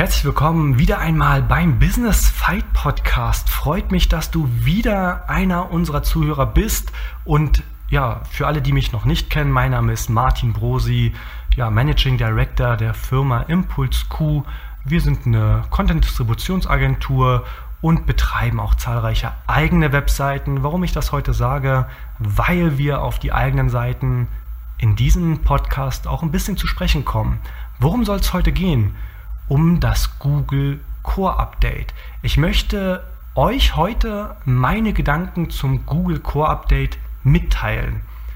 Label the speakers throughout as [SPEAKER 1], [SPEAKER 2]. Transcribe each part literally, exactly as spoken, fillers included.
[SPEAKER 1] Herzlich willkommen wieder einmal beim Business Fight Podcast. Freut mich, dass du wieder einer unserer Zuhörer bist. Und ja, für alle, die mich noch nicht kennen, mein Name ist Martin Brosi, ja, Managing Director der Firma ImpulsQ. Wir sind eine Content-Distributionsagentur und betreiben auch zahlreiche eigene Webseiten. Warum ich das heute sage? Weil wir auf die eigenen Seiten in diesem Podcast auch ein bisschen zu sprechen kommen. Worum soll es heute gehen? Um das Google Core Update. Ich möchte euch heute meine Gedanken zum Google Core Update mitteilen.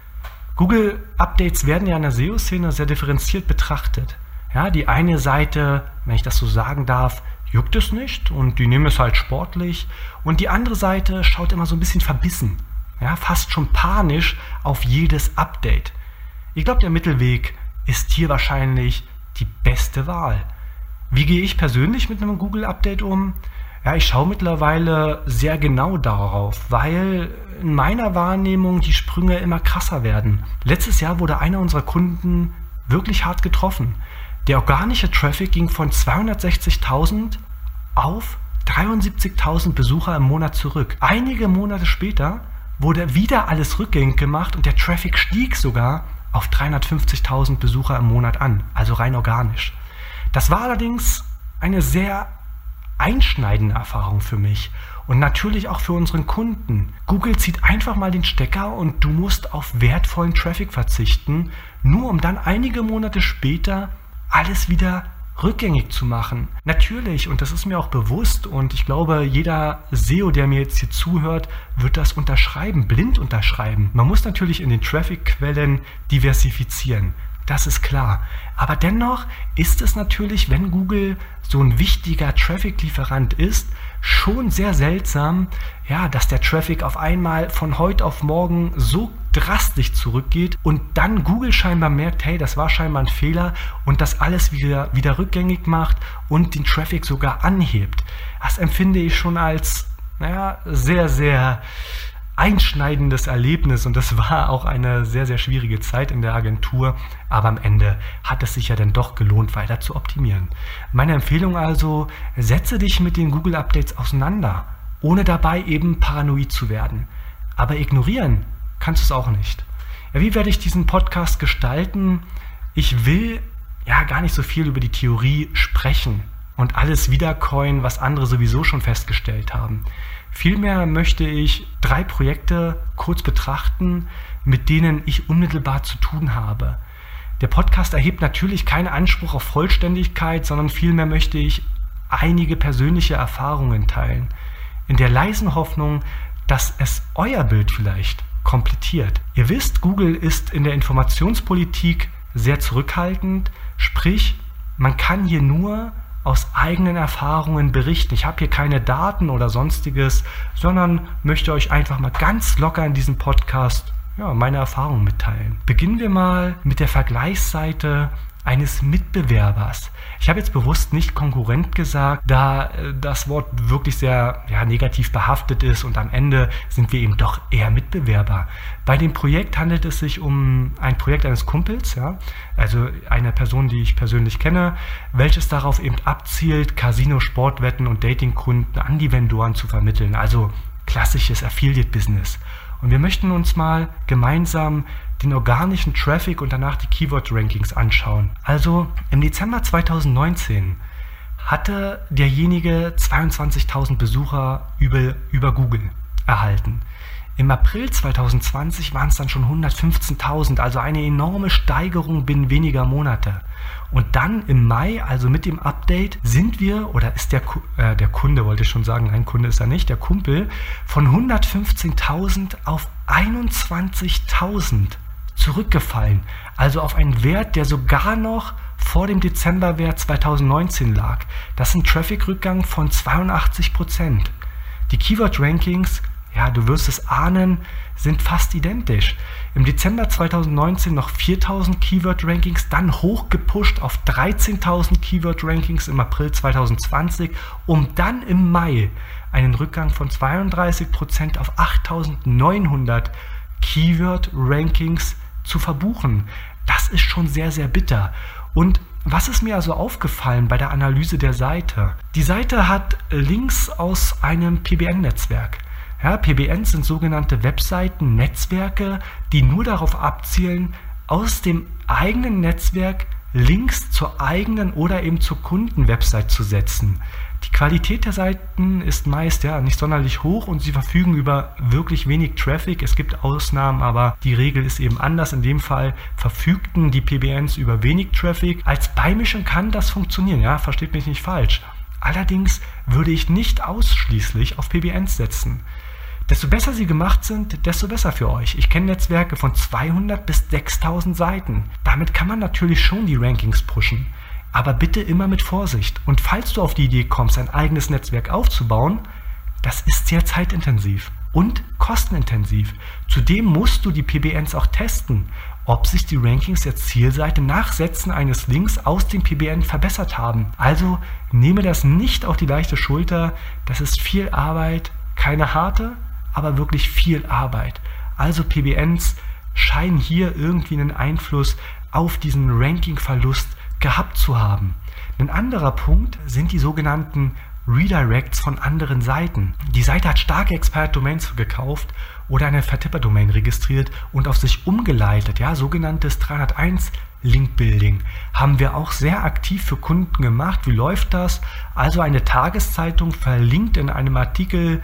[SPEAKER 1] Google Updates werden ja in der S E O-Szene sehr differenziert betrachtet. Ja, die eine Seite, wenn ich das so sagen darf, juckt es nicht und die nehmen es halt sportlich. Und die andere Seite schaut immer so ein bisschen verbissen, ja, fast schon panisch auf jedes Update. Ich glaube, der Mittelweg ist hier wahrscheinlich die beste Wahl. Wie gehe ich persönlich mit einem Google-Update um? Ja, ich schaue mittlerweile sehr genau darauf, weil in meiner Wahrnehmung die Sprünge immer krasser werden. Letztes Jahr wurde einer unserer Kunden wirklich hart getroffen. Der organische Traffic ging von zweihundertsechzigtausend auf dreiundsiebzigtausend Besucher im Monat zurück. Einige Monate später wurde wieder alles rückgängig gemacht und der Traffic stieg sogar auf dreihundertfünfzigtausend Besucher im Monat an, also rein organisch. Das war allerdings eine sehr einschneidende Erfahrung für mich und natürlich auch für unseren Kunden. Google zieht einfach mal den Stecker und du musst auf wertvollen Traffic verzichten, nur um dann einige Monate später alles wieder rückgängig zu machen. Natürlich, und das ist mir auch bewusst und ich glaube, jeder S E O, der mir jetzt hier zuhört, wird das unterschreiben, blind unterschreiben. Man muss natürlich in den Traffic-Quellen diversifizieren. Das ist klar. Aber dennoch ist es natürlich, wenn Google so ein wichtiger Traffic-Lieferant ist, schon sehr seltsam, ja, dass der Traffic auf einmal von heute auf morgen so drastisch zurückgeht und dann Google scheinbar merkt, hey, das war scheinbar ein Fehler und das alles wieder, wieder rückgängig macht und den Traffic sogar anhebt. Das empfinde ich schon als, naja, sehr, sehr einschneidendes Erlebnis und das war auch eine sehr, sehr schwierige Zeit in der Agentur, aber am Ende hat es sich ja dann doch gelohnt, weiter zu optimieren. Meine Empfehlung also, setze dich mit den Google Updates auseinander, ohne dabei eben paranoid zu werden. Aber ignorieren kannst du es auch nicht. Ja, wie werde ich diesen Podcast gestalten? Ich will ja gar nicht so viel über die Theorie sprechen und alles wiedercoin, was andere sowieso schon festgestellt haben. Vielmehr möchte ich drei Projekte kurz betrachten, mit denen ich unmittelbar zu tun habe. Der Podcast erhebt natürlich keinen Anspruch auf Vollständigkeit, sondern vielmehr möchte ich einige persönliche Erfahrungen teilen, in der leisen Hoffnung, dass es euer Bild vielleicht komplettiert. Ihr wisst, Google ist in der Informationspolitik sehr zurückhaltend, sprich, man kann hier nur aus eigenen Erfahrungen berichten. Ich habe hier keine Daten oder sonstiges, sondern möchte euch einfach mal ganz locker in diesem Podcast ja, meine Erfahrungen mitteilen. Beginnen wir mal mit der Vergleichsseite eines Mitbewerbers. Ich habe jetzt bewusst nicht Konkurrent gesagt, da das Wort wirklich sehr ja, negativ behaftet ist und am Ende sind wir eben doch eher Mitbewerber. Bei dem Projekt handelt es sich um ein Projekt eines Kumpels, ja, also einer Person, die ich persönlich kenne, welches darauf eben abzielt, Casino, Sportwetten und Datingkunden an die Vendoren zu vermitteln, also klassisches Affiliate-Business. Und wir möchten uns mal gemeinsam den organischen Traffic und danach die Keyword-Rankings anschauen. Also im Dezember zweitausendneunzehn hatte derjenige zweiundzwanzigtausend Besucher über, über Google erhalten. Im April zweitausendzwanzig waren es dann schon hundertfünfzehntausend, also eine enorme Steigerung binnen weniger Monate. Und dann im Mai, also mit dem Update, sind wir, oder ist der, äh, der Kunde, wollte ich schon sagen, nein, Kunde ist er nicht, der Kumpel, von hundertfünfzehntausend auf einundzwanzigtausend zurückgefallen. Also auf einen Wert, der sogar noch vor dem Dezemberwert zweitausendneunzehn lag. Das ist ein Traffic-Rückgang von zweiundachtzig Prozent. Die Keyword-Rankings, ja, du wirst es ahnen, sind fast identisch. Im Dezember zweitausendneunzehn noch viertausend Keyword-Rankings, dann hochgepusht auf dreizehntausend Keyword-Rankings im April zweitausendzwanzig, um dann im Mai einen Rückgang von zweiunddreißig Prozent auf achttausendneunhundert Keyword-Rankings zu verbuchen. Das ist schon sehr, sehr bitter. Und Was ist mir also aufgefallen bei der Analyse der Seite? Die Seite hat Links aus einem P B N-Netzwerk. Ja, P B Ns sind sogenannte Webseiten, Netzwerke, die nur darauf abzielen, aus dem eigenen Netzwerk Links zur eigenen oder eben zur Kundenwebsite zu setzen. Die Qualität der Seiten ist meist ja nicht sonderlich hoch und sie verfügen über wirklich wenig Traffic. Es gibt Ausnahmen, aber die Regel ist eben anders. In dem Fall verfügten die P B Ns über wenig Traffic. Als Beimischung kann das funktionieren, ja, versteht mich nicht falsch. Allerdings würde ich nicht ausschließlich auf P B Ns setzen. Desto besser sie gemacht sind, desto besser für euch. Ich kenne Netzwerke von zweihundert bis sechstausend Seiten. Damit kann man natürlich schon die Rankings pushen. Aber bitte immer mit Vorsicht. Und falls du auf die Idee kommst, ein eigenes Netzwerk aufzubauen, das ist sehr zeitintensiv und kostenintensiv. Zudem musst du die P B Ns auch testen, ob sich die Rankings der Zielseite nach Setzen eines Links aus dem P B N verbessert haben. Also nehme das nicht auf die leichte Schulter. Das ist viel Arbeit, keine harte, aber wirklich viel Arbeit. Also P B Ns scheinen hier irgendwie einen Einfluss auf diesen Ranking-Verlust gehabt zu haben. Ein anderer Punkt sind die sogenannten Redirects von anderen Seiten. Die Seite hat starke Expert-Domains gekauft oder eine Vertipper-Domain registriert und auf sich umgeleitet. Ja, sogenanntes dreihunderteins Link-Building haben wir auch sehr aktiv für Kunden gemacht. Wie läuft das? Also eine Tageszeitung verlinkt in einem Artikel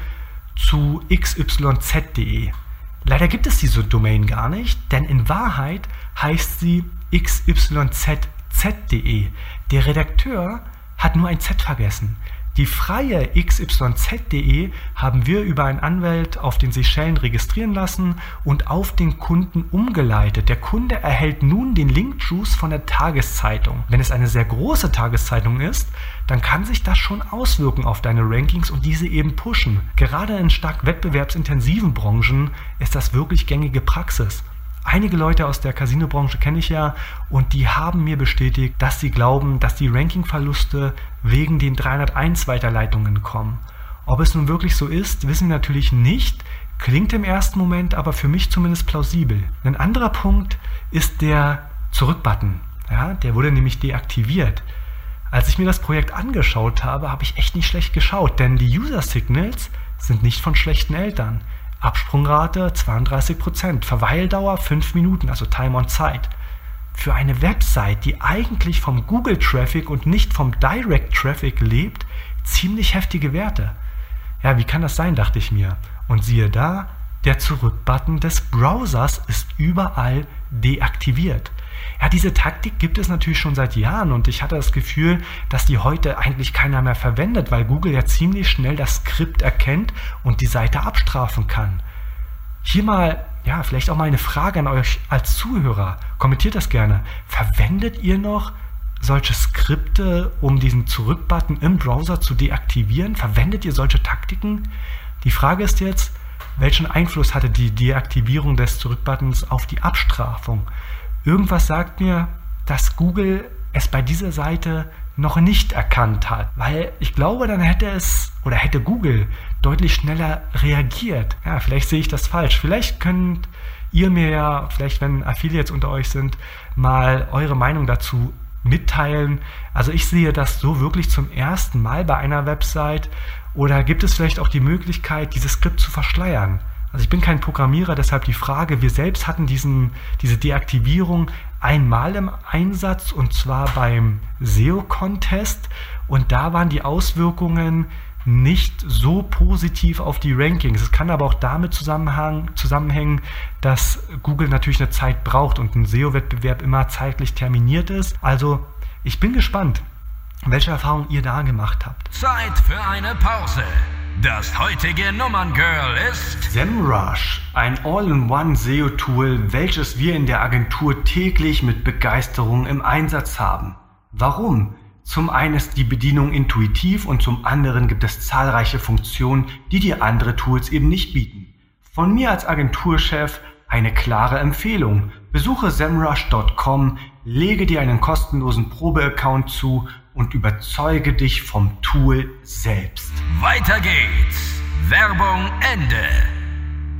[SPEAKER 1] zu x y z punkt de. Leider gibt es diese Domain gar nicht, denn in Wahrheit heißt sie x y z punkt de. Der Redakteur hat nur ein Z vergessen. Die freie x y z punkt de haben wir über einen Anwalt auf den Seychellen registrieren lassen und auf den Kunden umgeleitet. Der Kunde erhält nun den Link-Juice von der Tageszeitung. Wenn es eine sehr große Tageszeitung ist, dann kann sich das schon auswirken auf deine Rankings und diese eben pushen. Gerade in stark wettbewerbsintensiven Branchen ist das wirklich gängige Praxis. Einige Leute aus der Casino-Branche kenne ich ja und die haben mir bestätigt, dass sie glauben, dass die Ranking-Verluste wegen den dreihunderteins Weiterleitungen kommen. Ob es nun wirklich so ist, wissen wir natürlich nicht, klingt im ersten Moment aber für mich zumindest plausibel. Ein anderer Punkt ist der Zurück-Button. Ja, der wurde nämlich deaktiviert. Als ich mir das Projekt angeschaut habe, habe ich echt nicht schlecht geschaut, denn die User-Signals sind nicht von schlechten Eltern. Absprungrate zweiunddreißig Prozent, Verweildauer fünf Minuten, also Time on Site. Für eine Website, die eigentlich vom Google-Traffic und nicht vom Direct-Traffic lebt, ziemlich heftige Werte. Ja, wie kann das sein, dachte ich mir. Und siehe da, der Zurück-Button des Browsers ist überall deaktiviert. Ja, diese Taktik gibt es natürlich schon seit Jahren und ich hatte das Gefühl, dass die heute eigentlich keiner mehr verwendet, weil Google ja ziemlich schnell das Skript erkennt und die Seite abstrafen kann. Hier mal, ja, vielleicht auch mal eine Frage an euch als Zuhörer. Kommentiert das gerne. Verwendet ihr noch solche Skripte, um diesen Zurück-Button im Browser zu deaktivieren? Verwendet ihr solche Taktiken? Die Frage ist jetzt, welchen Einfluss hatte die Deaktivierung des Zurück-Buttons auf die Abstrafung? Irgendwas sagt mir, dass Google es bei dieser Seite noch nicht erkannt hat, weil ich glaube, dann hätte es oder hätte Google deutlich schneller reagiert. Ja, vielleicht sehe ich das falsch. Vielleicht könnt ihr mir ja, vielleicht wenn Affiliates unter euch sind, mal eure Meinung dazu mitteilen. Also ich sehe das so wirklich zum ersten Mal bei einer Website oder gibt es vielleicht auch die Möglichkeit, dieses Skript zu verschleiern? Also ich bin kein Programmierer, deshalb die Frage, wir selbst hatten diesen, diese Deaktivierung einmal im Einsatz und zwar beim S E O-Contest und da waren die Auswirkungen nicht so positiv auf die Rankings. Es kann aber auch damit zusammenhängen, dass Google natürlich eine Zeit braucht und ein S E O-Wettbewerb immer zeitlich terminiert ist. Also ich bin gespannt, welche Erfahrungen ihr da gemacht habt.
[SPEAKER 2] Zeit für eine Pause. Das heutige Nummerngirl ist
[SPEAKER 1] SEMrush, ein All-in-One S E O-Tool, welches wir in der Agentur täglich mit Begeisterung im Einsatz haben. Warum? Zum einen ist die Bedienung intuitiv und zum anderen gibt es zahlreiche Funktionen, die dir andere Tools eben nicht bieten. Von mir als Agenturchef eine klare Empfehlung. Besuche semrush punkt com, lege dir einen kostenlosen Probeaccount zu und überzeuge dich vom Tool selbst.
[SPEAKER 2] Weiter geht's. Werbung Ende.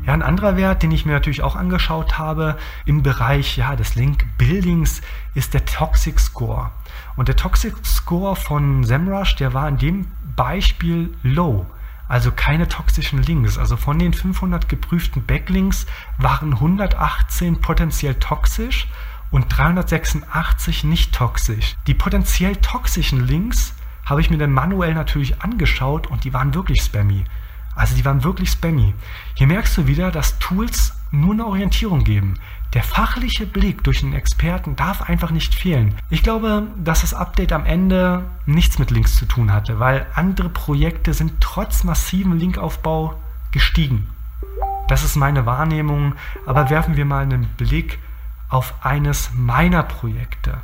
[SPEAKER 1] Ja, ein anderer Wert, den ich mir natürlich auch angeschaut habe im Bereich ja, des Link-Buildings, ist der Toxic Score. Und der Toxic Score von SEMrush, der war in dem Beispiel low. Also keine toxischen Links. Also von den fünfhundert geprüften Backlinks waren hundertachtzehn potenziell toxisch und dreihundertsechsundachtzig nicht toxisch. Die potenziell toxischen Links habe ich mir dann manuell natürlich angeschaut und die waren wirklich spammy. Also die waren wirklich spammy. Hier merkst du wieder, dass Tools nur eine Orientierung geben. Der fachliche Blick durch einen Experten darf einfach nicht fehlen. Ich glaube, dass das Update am Ende nichts mit Links zu tun hatte, weil andere Projekte sind trotz massivem Linkaufbau gestiegen. Das ist meine Wahrnehmung, aber werfen wir mal einen Blick auf eines meiner Projekte.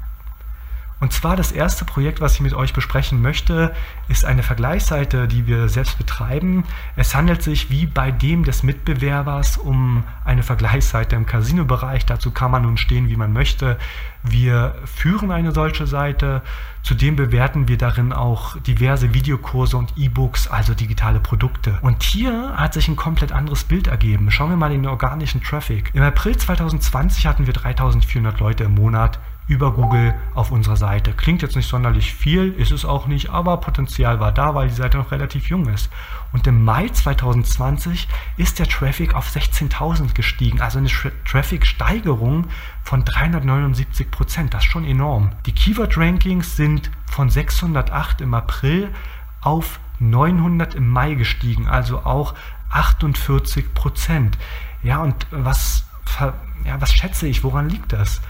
[SPEAKER 1] Und zwar das erste Projekt, was ich mit euch besprechen möchte, ist eine Vergleichsseite, die wir selbst betreiben. Es handelt sich wie bei dem des Mitbewerbers um eine Vergleichsseite im Casino-Bereich. Dazu kann man nun stehen, wie man möchte. Wir führen eine solche Seite. Zudem bewerten wir darin auch diverse Videokurse und E-Books, also digitale Produkte. Und hier hat sich ein komplett anderes Bild ergeben. Schauen wir mal in den organischen Traffic. Im April zweitausendzwanzig hatten wir dreitausendvierhundert Leute im Monat über Google auf unserer Seite. Klingt jetzt nicht sonderlich viel, ist es auch nicht, aber Potenzial war da, weil die Seite noch relativ jung ist. Und im Mai zweitausendzwanzig ist der Traffic auf sechzehntausend gestiegen, also eine Traffic-Steigerung von dreihundertneunundsiebzig Prozent. Das ist schon enorm. Die Keyword-Rankings sind von sechshundertacht im April auf neunhundert im Mai gestiegen, also auch achtundvierzig Prozent. Ja, und was, ja, was schätze ich, woran liegt das?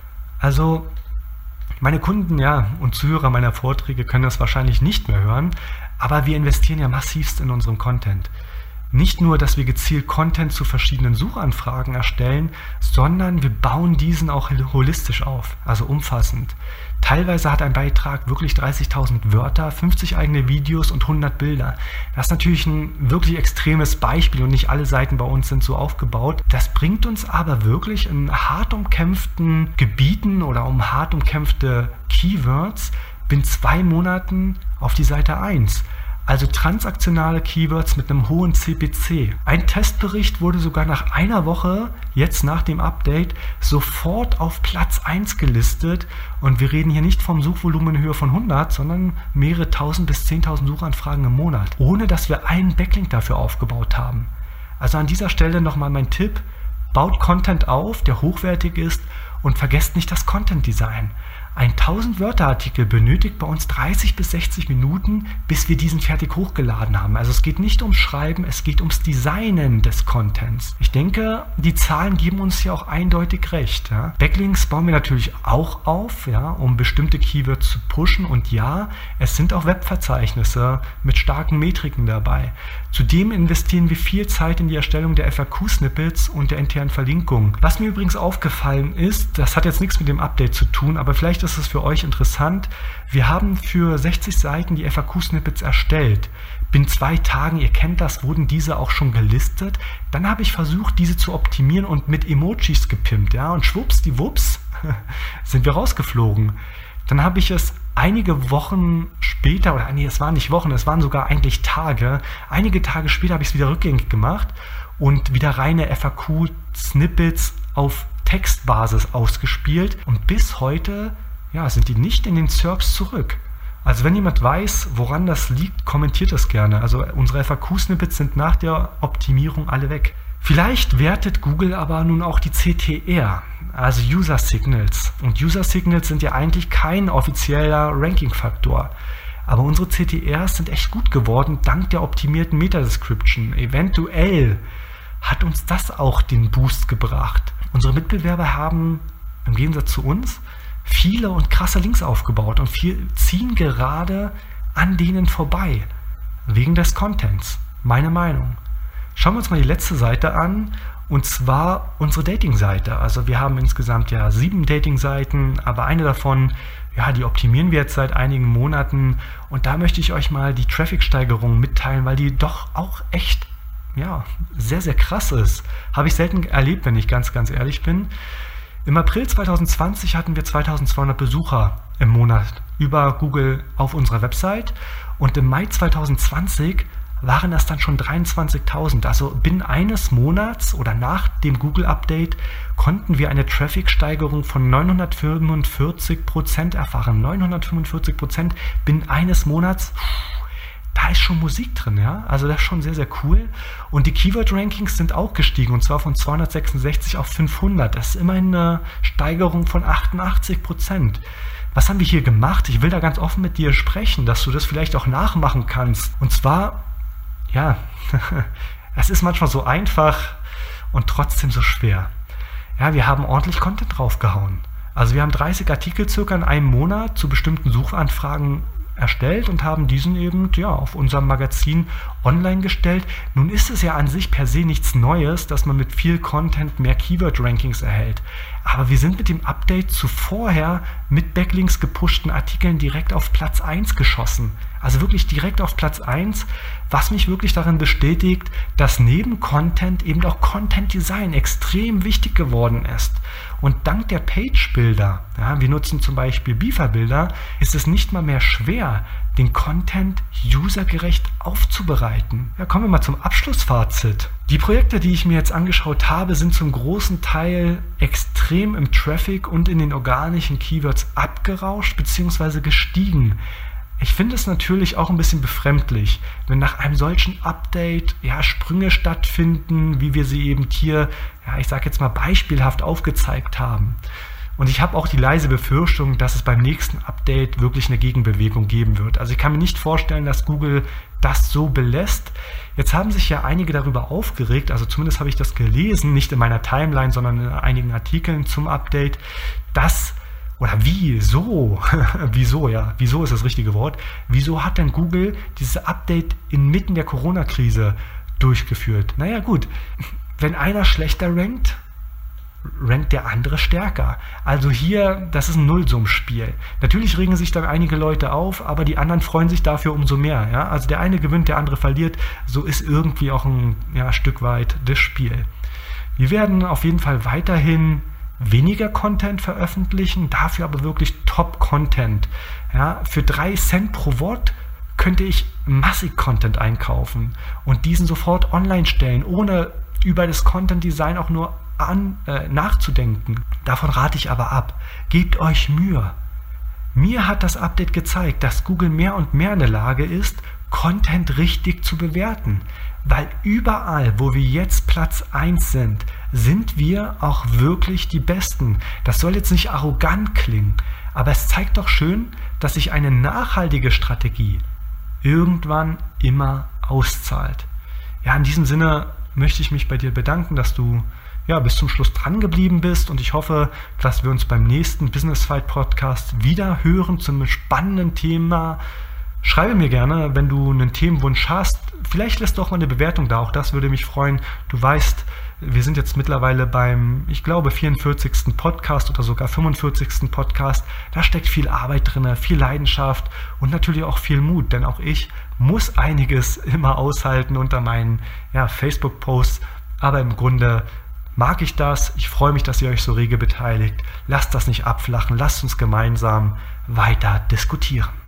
[SPEAKER 1] Also meine Kunden ja, und Zuhörer meiner Vorträge können das wahrscheinlich nicht mehr hören, aber wir investieren ja massivst in unserem Content. Nicht nur, dass wir gezielt Content zu verschiedenen Suchanfragen erstellen, sondern wir bauen diesen auch holistisch auf, also umfassend. Teilweise hat ein Beitrag wirklich dreißigtausend Wörter, fünfzig eigene Videos und hundert Bilder. Das ist natürlich ein wirklich extremes Beispiel und nicht alle Seiten bei uns sind so aufgebaut. Das bringt uns aber wirklich in hart umkämpften Gebieten oder um hart umkämpfte Keywords binnen zwei Monaten auf die Seite eins. Also transaktionale Keywords mit einem hohen C P C. Ein Testbericht wurde sogar nach einer Woche, jetzt nach dem Update, sofort auf Platz eins gelistet. Und wir reden hier nicht vom Suchvolumen in Höhe von hundert, sondern mehrere tausend bis zehntausend Suchanfragen im Monat, ohne dass wir einen Backlink dafür aufgebaut haben. Also an dieser Stelle nochmal mein Tipp, baut Content auf, der hochwertig ist und vergesst nicht das Content Design. Ein tausend-Wörter-Artikel benötigt bei uns dreißig bis sechzig Minuten, bis wir diesen fertig hochgeladen haben. Also es geht nicht ums Schreiben, es geht ums Designen des Contents. Ich denke, die Zahlen geben uns hier auch eindeutig recht. Ja. Backlinks bauen wir natürlich auch auf, ja, um bestimmte Keywords zu pushen. Und ja, es sind auch Webverzeichnisse mit starken Metriken dabei. Zudem investieren wir viel Zeit in die Erstellung der F A Q-Snippets und der internen Verlinkung. Was mir übrigens aufgefallen ist, das hat jetzt nichts mit dem Update zu tun, aber vielleicht ist es für euch interessant. Wir haben für sechzig Seiten die F A Q-Snippets erstellt. Binnen zwei Tagen, ihr kennt das, wurden diese auch schon gelistet. Dann habe ich versucht, diese zu optimieren und mit Emojis gepimpt. Ja? Und schwuppsdiwupps sind wir rausgeflogen. Dann habe ich es einige Wochen später, oder nee, es waren nicht Wochen, es waren sogar eigentlich Tage. Einige Tage später habe ich es wieder rückgängig gemacht und wieder reine F A Q-Snippets auf Textbasis ausgespielt. Und bis heute ja, sind die nicht in den S E R Ps zurück. Also wenn jemand weiß, woran das liegt, kommentiert das gerne. Also unsere F A Q-Snippets sind nach der Optimierung alle weg. Vielleicht wertet Google aber nun auch die C T R, also User Signals. Und User Signals sind ja eigentlich kein offizieller Ranking-Faktor. Aber unsere C T Rs sind echt gut geworden, dank der optimierten Meta-Description. Eventuell hat uns das auch den Boost gebracht. Unsere Mitbewerber haben im Gegensatz zu uns viele und krasse Links aufgebaut und viel ziehen gerade an denen vorbei, wegen des Contents. Meine Meinung. Schauen wir uns mal die letzte Seite an, und zwar unsere Dating-Seite. Also wir haben insgesamt ja sieben Dating-Seiten, aber eine davon, ja, die optimieren wir jetzt seit einigen Monaten, und da möchte ich euch mal die Traffic-Steigerung mitteilen, weil die doch auch echt, ja, sehr, sehr krass ist. Habe ich selten erlebt, wenn ich ganz, ganz ehrlich bin. Im April zweitausendzwanzig hatten wir zweitausendzweihundert Besucher im Monat über Google auf unserer Website, und im Mai zweitausendzwanzig waren das dann schon dreiundzwanzigtausend. Also binnen eines Monats oder nach dem Google-Update konnten wir eine Traffic-Steigerung von neunhundertfünfundvierzig Prozent erfahren. neunhundertfünfundvierzig Prozent binnen eines Monats. Da ist schon Musik drin, ja. Also das ist schon sehr, sehr cool. Und die Keyword-Rankings sind auch gestiegen, und zwar von zweihundertsechsundsechzig auf fünfhundert. Das ist immerhin eine Steigerung von achtundachtzig Prozent. Was haben wir hier gemacht? Ich will da ganz offen mit dir sprechen, dass du das vielleicht auch nachmachen kannst. Und zwar, ja, es ist manchmal so einfach und trotzdem so schwer. Ja, wir haben ordentlich Content draufgehauen. Also wir haben dreißig Artikel circa in einem Monat zu bestimmten Suchanfragen erstellt und haben diesen eben ja, auf unserem Magazin online gestellt. Nun ist es ja an sich per se nichts Neues, dass man mit viel Content mehr Keyword-Rankings erhält. Aber wir sind mit dem Update zu vorher mit Backlinks gepushten Artikeln direkt auf Platz eins geschossen. Also wirklich direkt auf Platz eins, was mich wirklich darin bestätigt, dass neben Content eben auch Content Design extrem wichtig geworden ist. Und dank der Page-Bilder, ja, wir nutzen zum Beispiel Beaver-Bilder, ist es nicht mal mehr schwer, den Content usergerecht aufzubereiten. Ja, kommen wir mal zum Abschlussfazit. Die Projekte, die ich mir jetzt angeschaut habe, sind zum großen Teil extrem im Traffic und in den organischen Keywords abgerauscht bzw. gestiegen. Ich finde es natürlich auch ein bisschen befremdlich, wenn nach einem solchen Update ja, Sprünge stattfinden, wie wir sie eben hier, ja, ich sage jetzt mal beispielhaft aufgezeigt haben. Und ich habe auch die leise Befürchtung, dass es beim nächsten Update wirklich eine Gegenbewegung geben wird. Also ich kann mir nicht vorstellen, dass Google das so belässt. Jetzt haben sich ja einige darüber aufgeregt, also zumindest habe ich das gelesen, nicht in meiner Timeline, sondern in einigen Artikeln zum Update, dass Oder wieso? wieso, ja, wieso ist das richtige Wort. Wieso hat denn Google dieses Update inmitten der Corona-Krise durchgeführt? Naja gut, wenn einer schlechter rankt, rankt der andere stärker. Also hier, das ist ein Nullsummspiel. Natürlich regen sich dann einige Leute auf, aber die anderen freuen sich dafür umso mehr. Ja? Also der eine gewinnt, der andere verliert. So ist irgendwie auch ein ja, Stück weit das Spiel. Wir werden auf jeden Fall weiterhin weniger Content veröffentlichen, dafür aber wirklich Top-Content. Ja, für drei Cent pro Wort könnte ich massig Content einkaufen und diesen sofort online stellen, ohne über das Content-Design auch nur an, äh, nachzudenken. Davon rate ich aber ab. Gebt euch Mühe. Mir hat das Update gezeigt, dass Google mehr und mehr in der Lage ist, Content richtig zu bewerten. Weil überall, wo wir jetzt Platz eins sind, sind wir auch wirklich die Besten. Das soll jetzt nicht arrogant klingen, aber es zeigt doch schön, dass sich eine nachhaltige Strategie irgendwann immer auszahlt. Ja, in diesem Sinne möchte ich mich bei dir bedanken, dass du ja, bis zum Schluss dran geblieben bist, und ich hoffe, dass wir uns beim nächsten Business Fight Podcast wieder hören zu einem spannenden Thema. Schreibe mir gerne, wenn du einen Themenwunsch hast. Vielleicht lässt du auch mal eine Bewertung da, auch das würde mich freuen. Du weißt, wir sind jetzt mittlerweile beim, ich glaube, vierundvierzigsten Podcast oder sogar fünfundvierzigsten Podcast. Da steckt viel Arbeit drin, viel Leidenschaft und natürlich auch viel Mut, denn auch ich muss einiges immer aushalten unter meinen ja, Facebook-Posts. Aber im Grunde mag ich das. Ich freue mich, dass ihr euch so rege beteiligt. Lasst das nicht abflachen. Lasst uns gemeinsam weiter diskutieren.